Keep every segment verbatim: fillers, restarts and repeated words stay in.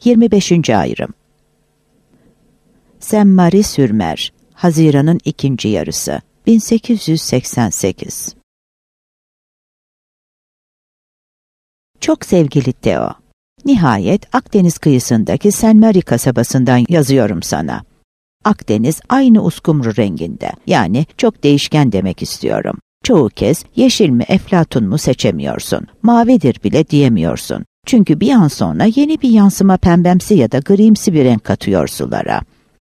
yirmi beşinci ayrım. Saint-Marie-sur-Mer, Haziran'ın ikinci yarısı, bin sekiz yüz seksen sekiz. Çok sevgili Theo, nihayet Akdeniz kıyısındaki Saint-Marie kasabasından yazıyorum sana. Akdeniz aynı uskumru renginde, yani çok değişken demek istiyorum. Çoğu kez yeşil mi eflatun mu seçemiyorsun, mavidir bile diyemiyorsun. Çünkü bir an sonra yeni bir yansıma pembemsi ya da grimsi bir renk katıyor sulara.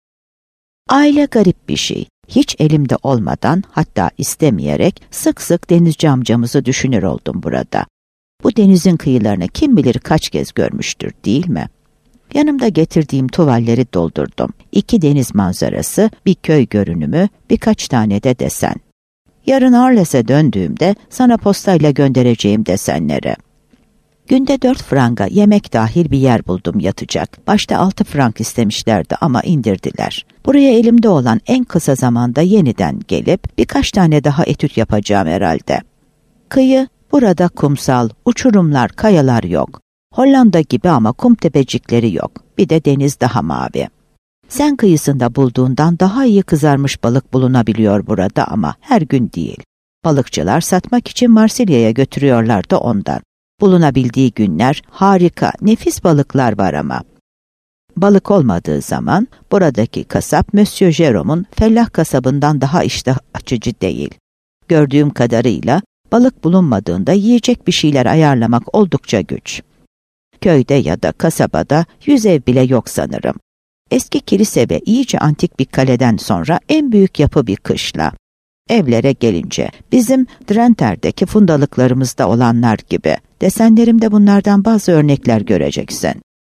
Aile garip bir şey. Hiç elimde olmadan, hatta istemeyerek sık sık denizci amcamızı düşünür oldum burada. Bu denizin kıyılarını kim bilir kaç kez görmüştür, değil mi? Yanımda getirdiğim tuvalleri doldurdum. İki deniz manzarası, bir köy görünümü, birkaç tane de desen. Yarın Arles'e döndüğümde sana postayla göndereceğim desenleri. Günde dört franga yemek dahil bir yer buldum yatacak. Başta altı frank istemişlerdi ama indirdiler. Buraya elimde olan en kısa zamanda yeniden gelip birkaç tane daha etüt yapacağım herhalde. Kıyı, burada kumsal, uçurumlar, kayalar yok. Hollanda gibi ama kum tepecikleri yok. Bir de deniz daha mavi. Sen kıyısında bulduğundan daha iyi kızarmış balık bulunabiliyor burada ama her gün değil. Balıkçılar satmak için Marsilya'ya götürüyorlar da ondan. Bulunabildiği günler harika, nefis balıklar var ama. Balık olmadığı zaman buradaki kasap Monsieur Jérôme'un fellah kasabından daha iştah açıcı değil. Gördüğüm kadarıyla balık bulunmadığında yiyecek bir şeyler ayarlamak oldukça güç. Köyde ya da kasabada yüz ev bile yok sanırım. Eski kilise ve iyice antik bir kaleden sonra en büyük yapı bir kışla. Evlere gelince bizim Drenter'deki fundalıklarımızda olanlar gibi desenlerimde bunlardan bazı örnekler göreceksin.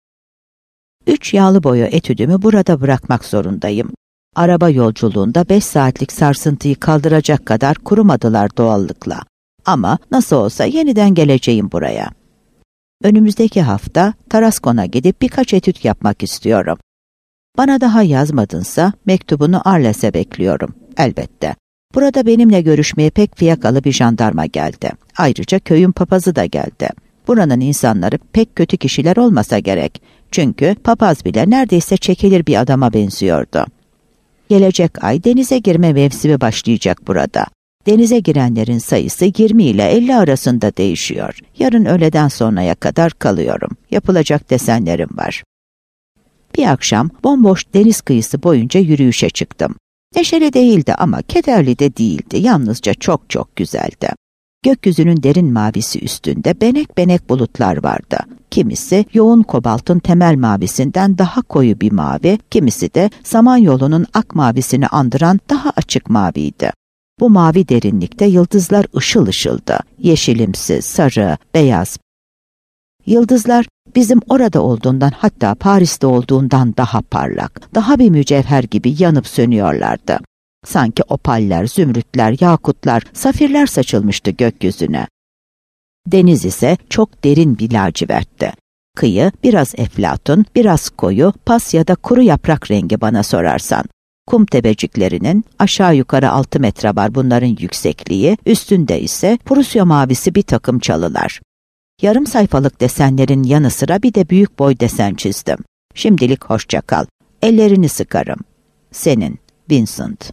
Üç yağlı boya etüdümü burada bırakmak zorundayım. Araba yolculuğunda beş saatlik sarsıntıyı kaldıracak kadar kurumadılar doğallıkla. Ama nasıl olsa yeniden geleceğim buraya. Önümüzdeki hafta Tarascon'a gidip birkaç etüt yapmak istiyorum. Bana daha yazmadınsa mektubunu Arles'e bekliyorum, elbette. Burada benimle görüşmeye pek fiyakalı bir jandarma geldi. Ayrıca köyün papazı da geldi. Buranın insanları pek kötü kişiler olmasa gerek. Çünkü papaz bile neredeyse çekilir bir adama benziyordu. Gelecek ay denize girme mevsimi başlayacak burada. Denize girenlerin sayısı yirmi ile elli arasında değişiyor. Yarın öğleden sonraya kadar kalıyorum. Yapılacak desenlerim var. Bir akşam bomboş deniz kıyısı boyunca yürüyüşe çıktım. Neşeli değildi ama kederli de değildi. Yalnızca çok çok güzeldi. Gökyüzünün derin mavisi üstünde benek benek bulutlar vardı. Kimisi yoğun kobaltın temel mavisinden daha koyu bir mavi, kimisi de Samanyolu'nun ak mavisini andıran daha açık maviydi. Bu mavi derinlikte yıldızlar ışıl ışıldı. Yeşilimsi, sarı, beyaz. Yıldızlar bizim orada olduğundan, hatta Paris'te olduğundan daha parlak, daha bir mücevher gibi yanıp sönüyorlardı. Sanki opaller, zümrütler, yakutlar, safirler saçılmıştı gökyüzüne. Deniz ise çok derin bir lacivertti. Kıyı biraz eflatun, biraz koyu, pas ya da kuru yaprak rengi bana sorarsan. Kum tepeciklerinin aşağı yukarı altı metre var bunların yüksekliği, üstünde ise Prusya mavisi bir takım çalılar. Yarım sayfalık desenlerin yanı sıra bir de büyük boy desen çizdim. Şimdilik hoşça kal. Ellerini sıkarım. Senin, Vincent.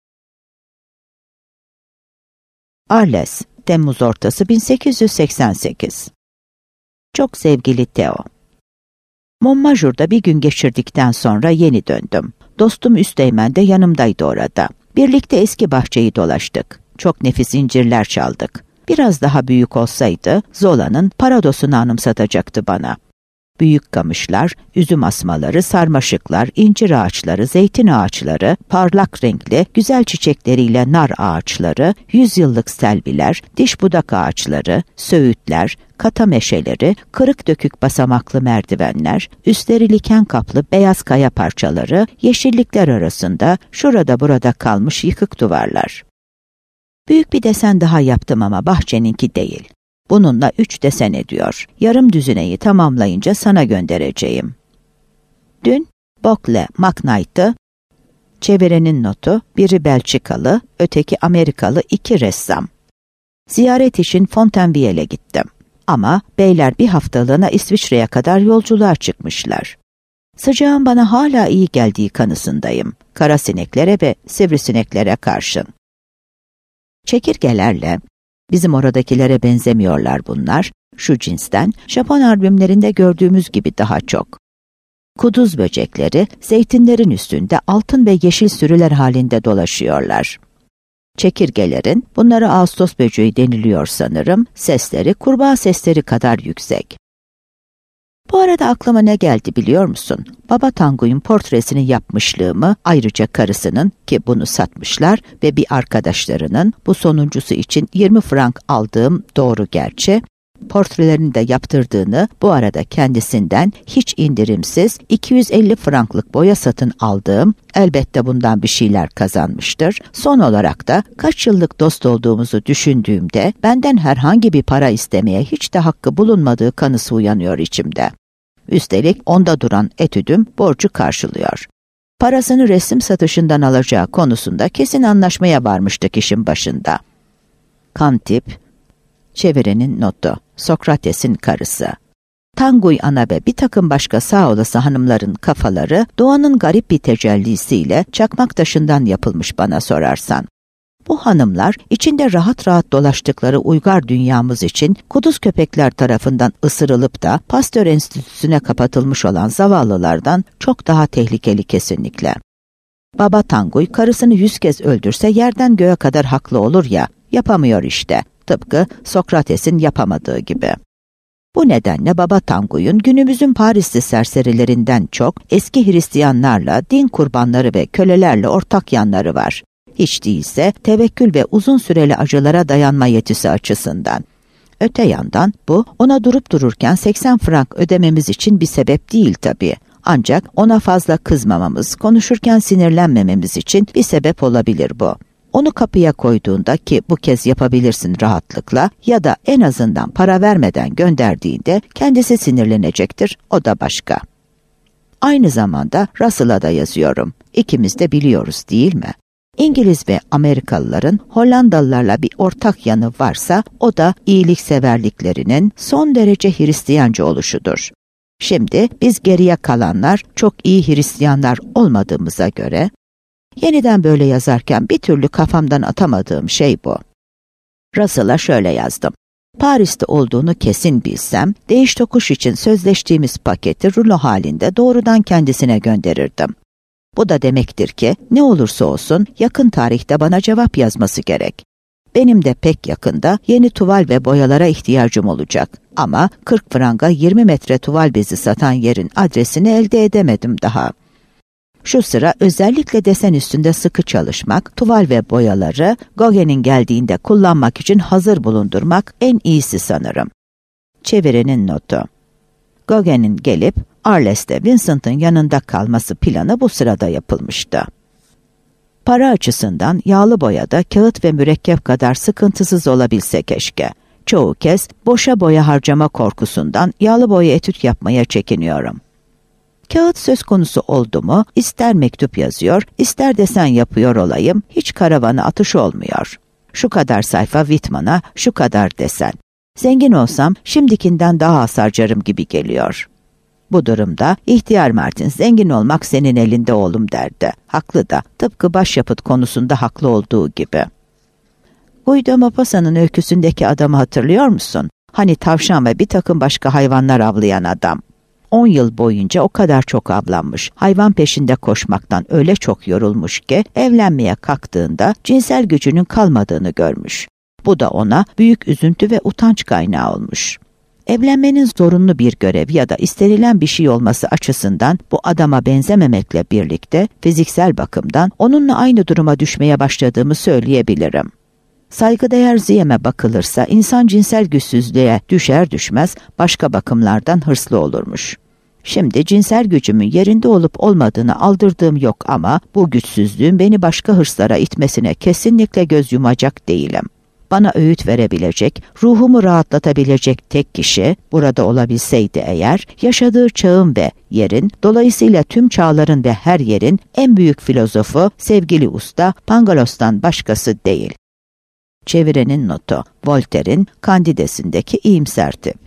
Arles, Temmuz ortası bin sekiz yüz seksen sekiz. Çok sevgili Theo. Montmajor'da bir gün geçirdikten sonra yeni döndüm. Dostum Üsteğmen de yanımdaydı orada. Birlikte eski bahçeyi dolaştık. Çok nefis incirler çaldık. Biraz daha büyük olsaydı Zola'nın Parados'unu anımsatacaktı bana. Büyük kamışlar, üzüm asmaları, sarmaşıklar, incir ağaçları, zeytin ağaçları, parlak renkli, güzel çiçekleriyle nar ağaçları, yüzyıllık selviler, diş budak ağaçları, söğütler, kata meşeleri, kırık dökük basamaklı merdivenler, üstleri liken kaplı beyaz kaya parçaları, yeşillikler arasında şurada burada kalmış yıkık duvarlar. Büyük bir desen daha yaptım ama bahçeninki değil. Bununla üç desen ediyor. Yarım düzineyi tamamlayınca sana göndereceğim. Dün Bokle McKnight'ı, çevirenin notu, biri Belçikalı, öteki Amerikalı iki ressam. Ziyaret için Fontainebleau'ya gittim. Ama beyler bir haftalığına İsviçre'ye kadar yolculuğa çıkmışlar. Sıcağın bana hala iyi geldiği kanısındayım. Kara sineklere ve sivrisineklere karşın. Çekirgelerle, bizim oradakilere benzemiyorlar bunlar, şu cinsten Japon albümlerinde gördüğümüz gibi daha çok. Kuduz böcekleri zeytinlerin üstünde altın ve yeşil sürüler halinde dolaşıyorlar. Çekirgelerin, bunlara Ağustos böceği deniliyor sanırım, sesleri kurbağa sesleri kadar yüksek. Bu arada aklıma ne geldi biliyor musun? Baba Tangu'nun portresini yapmışlığımı, ayrıca karısının, ki bunu satmışlar, ve bir arkadaşlarının, bu sonuncusu için yirmi frank aldığım doğru gerçi, portrelerini de yaptırdığını, bu arada kendisinden hiç indirimsiz iki yüz elli franklık boya satın aldığım, elbette bundan bir şeyler kazanmıştır. Son olarak da kaç yıllık dost olduğumuzu düşündüğümde benden herhangi bir para istemeye hiç de hakkı bulunmadığı kanısı uyanıyor içimde. Üstelik onda duran etüdüm borcu karşılıyor. Parasını resim satışından alacağı konusunda kesin anlaşmaya varmıştık işin başında. Kantip, çevirenin notu, Sokrates'in karısı. Tanguy ana ve bir takım başka sağ olası hanımların kafaları doğanın garip bir tecellisiyle çakmak taşından yapılmış bana sorarsan. Bu hanımlar içinde rahat rahat dolaştıkları uygar dünyamız için kuduz köpekler tarafından ısırılıp da Pasteur Enstitüsü'ne kapatılmış olan zavallılardan çok daha tehlikeli kesinlikle. Baba Tanguy karısını yüz kez öldürse yerden göğe kadar haklı olur ya, yapamıyor işte. Tıpkı Sokrates'in yapamadığı gibi. Bu nedenle Baba Tanguy'un günümüzün Parisli serserilerinden çok eski Hristiyanlarla, din kurbanları ve kölelerle ortak yanları var. Hiç değilse tevekkül ve uzun süreli acılara dayanma yetisi açısından. Öte yandan bu ona durup dururken seksen frank ödememiz için bir sebep değil tabii. Ancak ona fazla kızmamamız, konuşurken sinirlenmememiz için bir sebep olabilir bu. Onu kapıya koyduğunda, ki bu kez yapabilirsin rahatlıkla, ya da en azından para vermeden gönderdiğinde kendisi sinirlenecektir, o da başka. Aynı zamanda Russell'a da yazıyorum. İkimiz de biliyoruz değil mi? İngiliz ve Amerikalıların Hollandalılarla bir ortak yanı varsa o da iyilikseverliklerinin son derece Hristiyanca oluşudur. Şimdi biz geriye kalanlar çok iyi Hristiyanlar olmadığımıza göre, yeniden böyle yazarken bir türlü kafamdan atamadığım şey bu. Russell'a şöyle yazdım. Paris'te olduğunu kesin bilsem, değiş tokuş için sözleştiğimiz paketi rulo halinde doğrudan kendisine gönderirdim. Bu da demektir ki, ne olursa olsun yakın tarihte bana cevap yazması gerek. Benim de pek yakında yeni tuval ve boyalara ihtiyacım olacak. Ama kırk franga yirmi metre tuval bezi satan yerin adresini elde edemedim daha. Şu sıra özellikle desen üstünde sıkı çalışmak, tuval ve boyaları Gauguin'in geldiğinde kullanmak için hazır bulundurmak en iyisi sanırım. Çevirenin notu. Gauguin'in gelip Arles'te Vincent'ın yanında kalması planı bu sırada yapılmıştı. Para açısından yağlı boyada kağıt ve mürekkep kadar sıkıntısız olabilse keşke. Çoğu kez boşa boya harcama korkusundan yağlı boya etüt yapmaya çekiniyorum. Kağıt söz konusu oldu mu, ister mektup yazıyor, ister desen yapıyor olayım, hiç karavana atış olmuyor. Şu kadar sayfa Whitman'a, şu kadar desen. Zengin olsam şimdikinden daha az harcarım gibi geliyor. Bu durumda ihtiyar Martin zengin olmak senin elinde oğlum derdi. Haklı da, tıpkı başyapıt konusunda haklı olduğu gibi. Guido Maupassant'ın öyküsündeki adamı hatırlıyor musun? Hani tavşan ve bir takım başka hayvanlar avlayan adam. On yıl boyunca o kadar çok avlanmış, hayvan peşinde koşmaktan öyle çok yorulmuş ki evlenmeye kalktığında cinsel gücünün kalmadığını görmüş. Bu da ona büyük üzüntü ve utanç kaynağı olmuş. Evlenmenin zorunlu bir görev ya da istenilen bir şey olması açısından bu adama benzememekle birlikte fiziksel bakımdan onunla aynı duruma düşmeye başladığımı söyleyebilirim. Saygıdeğer Ziyem'e bakılırsa insan cinsel güçsüzlüğe düşer düşmez başka bakımlardan hırslı olurmuş. Şimdi cinsel gücümün yerinde olup olmadığını aldırdığım yok ama bu güçsüzlüğün beni başka hırslara itmesine kesinlikle göz yumacak değilim. Bana öğüt verebilecek, ruhumu rahatlatabilecek tek kişi, burada olabilseydi eğer, yaşadığı çağın ve yerin, dolayısıyla tüm çağların ve her yerin en büyük filozofu, sevgili usta Pangalos'tan başkası değil. Çevirenin notu, Voltaire'in Candide'sindeki iyimser tip.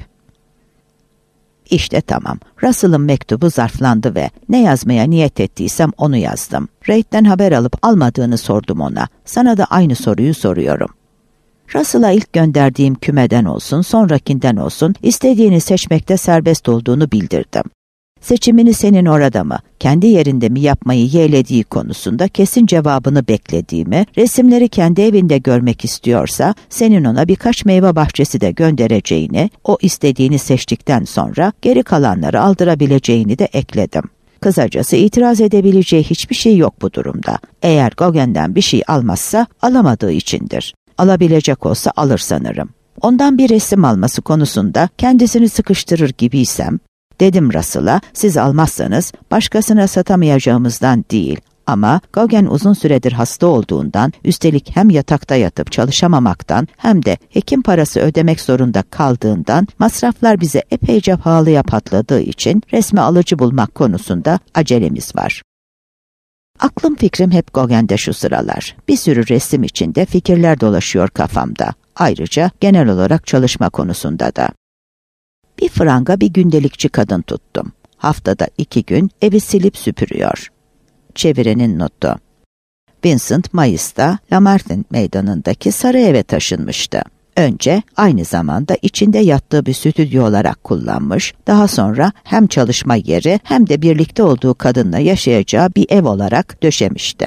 İşte tamam. Russell'ın mektubu zarflandı ve ne yazmaya niyet ettiysem onu yazdım. Reid'den haber alıp almadığını sordum ona. Sana da aynı soruyu soruyorum. Russell'a ilk gönderdiğim kümeden olsun, sonrakinden olsun, istediğini seçmekte serbest olduğunu bildirdim. Seçimini senin orada mı, kendi yerinde mi yapmayı yeğlediği konusunda kesin cevabını beklediğimi, resimleri kendi evinde görmek istiyorsa, senin ona birkaç meyve bahçesi de göndereceğini, o istediğini seçtikten sonra geri kalanları aldırabileceğini de ekledim. Kısacası itiraz edebileceği hiçbir şey yok bu durumda. Eğer Gauguin'den bir şey almazsa, alamadığı içindir. Alabilecek olsa alır sanırım. Ondan bir resim alması konusunda kendisini sıkıştırır gibiysem, dedim Russell'a, siz almazsanız başkasına satamayacağımızdan değil ama Gauguin uzun süredir hasta olduğundan, üstelik hem yatakta yatıp çalışamamaktan hem de hekim parası ödemek zorunda kaldığından masraflar bize epeyce pahalıya patladığı için resmi alıcı bulmak konusunda acelemiz var. Aklım fikrim hep Gauguin'de şu sıralar. Bir sürü resim içinde fikirler dolaşıyor kafamda. Ayrıca genel olarak çalışma konusunda da. Bir franga bir gündelikçi kadın tuttum. Haftada iki gün evi silip süpürüyor. Çevirenin notu. Vincent Mayıs'ta Lamartine meydanındaki sarı eve taşınmıştı. Önce aynı zamanda içinde yattığı bir stüdyo olarak kullanmış, daha sonra hem çalışma yeri hem de birlikte olduğu kadınla yaşayacağı bir ev olarak döşemişti.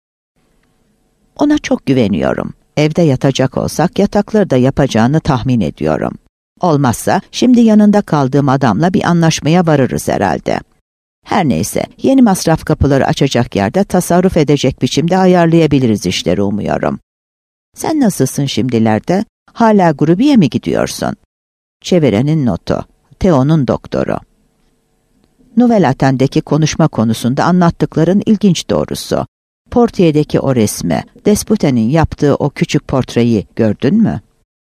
Ona çok güveniyorum. Evde yatacak olsak yatakları da yapacağını tahmin ediyorum. Olmazsa şimdi yanında kaldığım adamla bir anlaşmaya varırız herhalde. Her neyse, yeni masraf kapıları açacak yerde tasarruf edecek biçimde ayarlayabiliriz işleri umuyorum. Sen nasılsın şimdilerde? Hala Grubi'ye mi gidiyorsun? Çevirenin notu, Theo'nun doktoru. Nouvelle Athéne'deki konuşma konusunda anlattıkların ilginç doğrusu. Portier'deki o resmi, Despotin'in yaptığı o küçük portreyi gördün mü?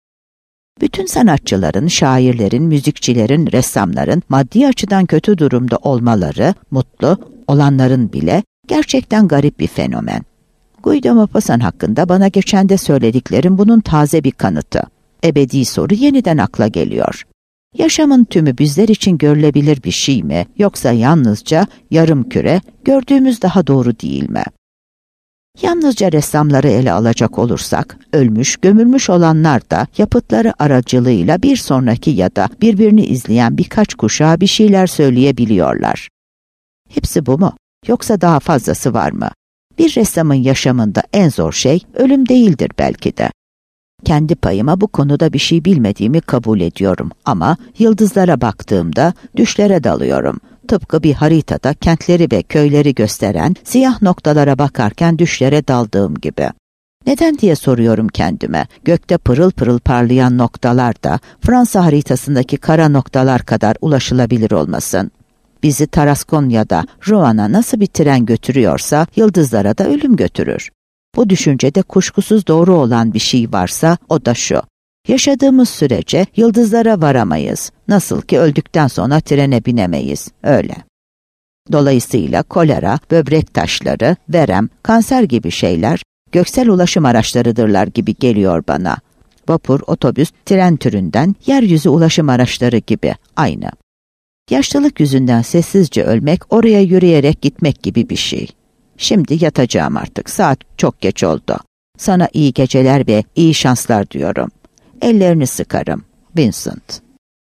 Bütün sanatçıların, şairlerin, müzikçilerin, ressamların maddi açıdan kötü durumda olmaları, mutlu olanların bile gerçekten garip bir fenomen. Guido Maupassant hakkında bana geçen de söylediklerim bunun taze bir kanıtı. Ebedi soru yeniden akla geliyor. Yaşamın tümü bizler için görülebilir bir şey mi, yoksa yalnızca yarım küre, gördüğümüz daha doğru değil mi? Yalnızca ressamları ele alacak olursak, ölmüş, gömülmüş olanlar da yapıtları aracılığıyla bir sonraki ya da birbirini izleyen birkaç kuşağa bir şeyler söyleyebiliyorlar. Hepsi bu mu? Yoksa daha fazlası var mı? Bir ressamın yaşamında en zor şey ölüm değildir belki de. Kendi payıma bu konuda bir şey bilmediğimi kabul ediyorum ama yıldızlara baktığımda düşlere dalıyorum. Tıpkı bir haritada kentleri ve köyleri gösteren siyah noktalara bakarken düşlere daldığım gibi. Neden diye soruyorum kendime. Gökte pırıl pırıl parlayan noktalar da Fransa haritasındaki kara noktalar kadar ulaşılabilir olmasın. Bizi Tarascon ya da Roan'a nasıl bir tren götürüyorsa yıldızlara da ölüm götürür. Bu düşüncede kuşkusuz doğru olan bir şey varsa o da şu. Yaşadığımız sürece yıldızlara varamayız. Nasıl ki öldükten sonra trene binemeyiz. Öyle. Dolayısıyla kolera, böbrek taşları, verem, kanser gibi şeyler göksel ulaşım araçlarıdırlar gibi geliyor bana. Vapur, otobüs, tren türünden yeryüzü ulaşım araçları gibi aynı. Yaşlılık yüzünden sessizce ölmek, oraya yürüyerek gitmek gibi bir şey. Şimdi yatacağım artık. Saat çok geç oldu. Sana iyi geceler ve iyi şanslar diyorum. Ellerini sıkarım. Vincent.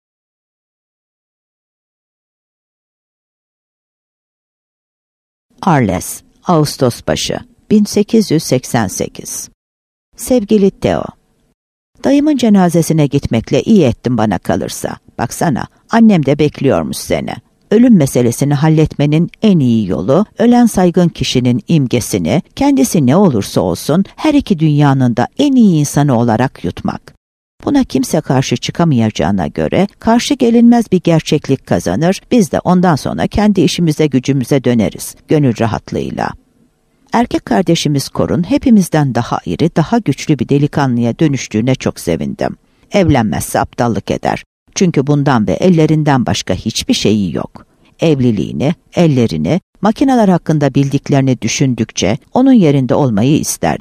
Arles, Ağustos başı, bin sekiz yüz seksen sekiz. Sevgili Theo, dayımın cenazesine gitmekle iyi ettin bana kalırsa. Baksana, annem de bekliyormuş seni. Ölüm meselesini halletmenin en iyi yolu, ölen saygın kişinin imgesini, kendisi ne olursa olsun her iki dünyanın da en iyi insanı olarak yutmak. Buna kimse karşı çıkamayacağına göre karşı gelinmez bir gerçeklik kazanır, biz de ondan sonra kendi işimize gücümüze döneriz, gönül rahatlığıyla. Erkek kardeşimiz Korun hepimizden daha iri, daha güçlü bir delikanlıya dönüştüğüne çok sevindim. Evlenmezse aptallık eder. Çünkü bundan ve ellerinden başka hiçbir şeyi yok. Evliliğini, ellerini, makineler hakkında bildiklerini düşündükçe onun yerinde olmayı isterdim.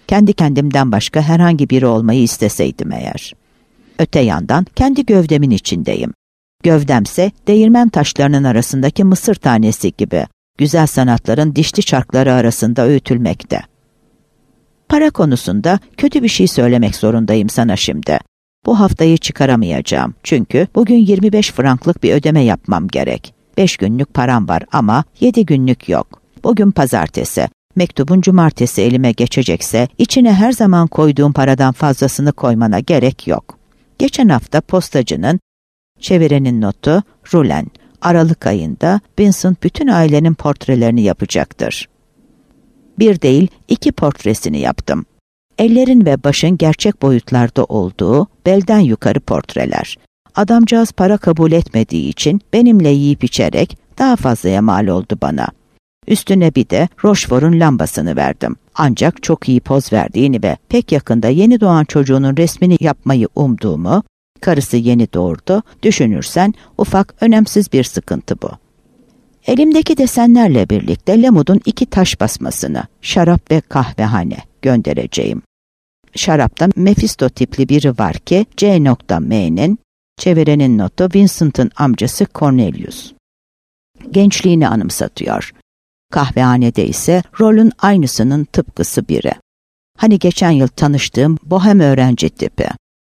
Kendi kendimden başka herhangi biri olmayı isteseydim eğer. Öte yandan kendi gövdemin içindeyim. Gövdemse değirmen taşlarının arasındaki mısır tanesi gibi, güzel sanatların dişli çarkları arasında öğütülmekte. Para konusunda kötü bir şey söylemek zorundayım sana şimdi. Bu haftayı çıkaramayacağım çünkü bugün yirmi beş franklık bir ödeme yapmam gerek. beş günlük param var ama yedi günlük yok. Bugün pazartesi. Mektubun cumartesi elime geçecekse içine her zaman koyduğum paradan fazlasını koymana gerek yok. Geçen hafta postacının, çevirenin notu, rulen, Aralık ayında Vincent bütün ailenin portrelerini yapacaktır. Bir değil iki portresini yaptım. Ellerin ve başın gerçek boyutlarda olduğu belden yukarı portreler. Adamcağız para kabul etmediği için benimle yiyip içerek daha fazlaya mal oldu bana. Üstüne bir de Rochefort'un lambasını verdim. Ancak çok iyi poz verdiğini ve pek yakında yeni doğan çocuğunun resmini yapmayı umduğumu, karısı yeni doğurdu, düşünürsen ufak önemsiz bir sıkıntı bu. Elimdeki desenlerle birlikte Lemud'un iki taş basmasını, şarap ve kahvehane göndereceğim. Şarapta Mephisto tipli biri var ki C M'nin, çevirenin notu Vincent'ın amcası Cornelius. Gençliğini anımsatıyor. Kahvehanede ise rolün aynısının tıpkısı biri. Hani geçen yıl tanıştığım bohem öğrenci tipi.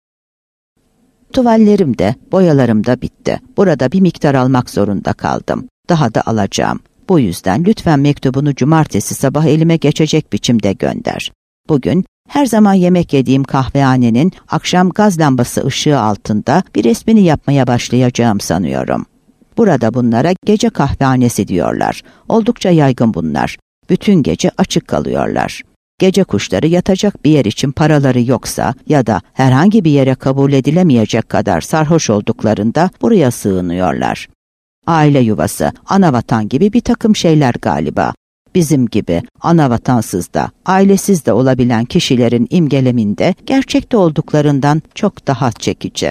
Tuvallerim de, boyalarım da bitti. Burada bir miktar almak zorunda kaldım. Daha da alacağım. Bu yüzden lütfen mektubunu cumartesi sabah elime geçecek biçimde gönder. Bugün her zaman yemek yediğim kahvehanenin akşam gaz lambası ışığı altında bir resmini yapmaya başlayacağım sanıyorum. Burada bunlara gece kahvehanesi diyorlar. Oldukça yaygın bunlar. Bütün gece açık kalıyorlar. Gece kuşları yatacak bir yer için paraları yoksa ya da herhangi bir yere kabul edilemeyecek kadar sarhoş olduklarında buraya sığınıyorlar. Aile yuvası, anavatan gibi bir takım şeyler galiba. Bizim gibi anavatansız da, ailesiz de olabilen kişilerin imgeleminde gerçekte olduklarından çok daha çekici.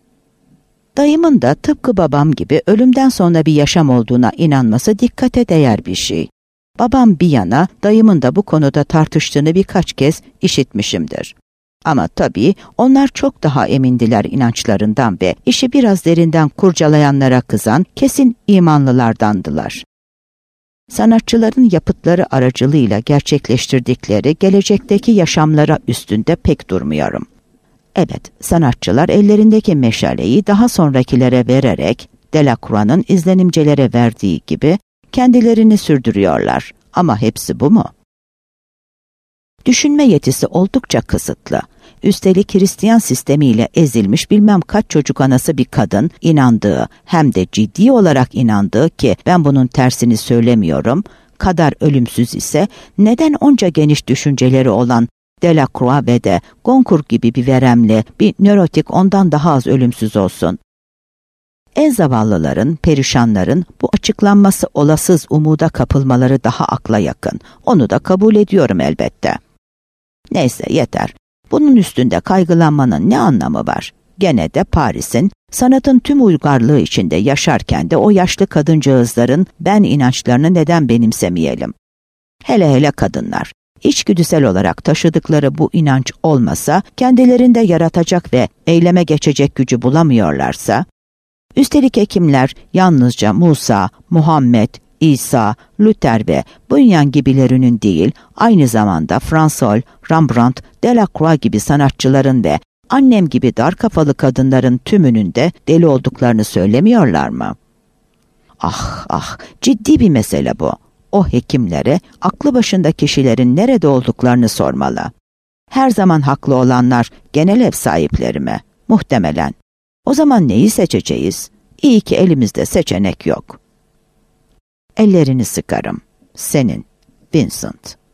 Dayımın da tıpkı babam gibi ölümden sonra bir yaşam olduğuna inanması dikkate değer bir şey. Babam bir yana, dayımın da bu konuda tartıştığını birkaç kez işitmişimdir. Ama tabii onlar çok daha emindiler inançlarından ve işi biraz derinden kurcalayanlara kızan kesin imanlılardandılar. Sanatçıların yapıtları aracılığıyla gerçekleştirdikleri gelecekteki yaşamlara üstünde pek durmuyorum. Evet, sanatçılar ellerindeki meşaleyi daha sonrakilere vererek, Delacroix'ın izlenimcelere verdiği gibi kendilerini sürdürüyorlar. Ama hepsi bu mu? Düşünme yetisi oldukça kısıtlı. Üstelik Hristiyan sistemiyle ezilmiş bilmem kaç çocuk anası bir kadın inandığı, hem de ciddi olarak inandığı ki ben bunun tersini söylemiyorum, kadar ölümsüz ise neden onca geniş düşünceleri olan Delacroix ve de Goncourt gibi bir veremli, bir nörotik ondan daha az ölümsüz olsun? En zavallıların, perişanların bu açıklanması olasız umuda kapılmaları daha akla yakın. Onu da kabul ediyorum elbette. Neyse yeter. Bunun üstünde kaygılanmanın ne anlamı var? Gene de Paris'in, sanatın tüm uygarlığı içinde yaşarken de o yaşlı kadıncağızların ben inançlarını neden benimsemeyelim? Hele hele kadınlar. İçgüdüsel olarak taşıdıkları bu inanç olmasa, kendilerinde yaratacak ve eyleme geçecek gücü bulamıyorlarsa, üstelik hekimler yalnızca Musa, Muhammed, İsa, Luther ve Bunyan gibilerinin değil, aynı zamanda François, Rembrandt, Delacroix gibi sanatçıların ve annem gibi dar kafalı kadınların tümünün de deli olduklarını söylemiyorlar mı? Ah ah, ciddi bir mesele bu. O hekimlere aklı başında kişilerin nerede olduklarını sormalı. Her zaman haklı olanlar genel ev sahipleri mi? Muhtemelen. O zaman neyi seçeceğiz? İyi ki elimizde seçenek yok. Ellerini sıkarım. Senin, Vincent.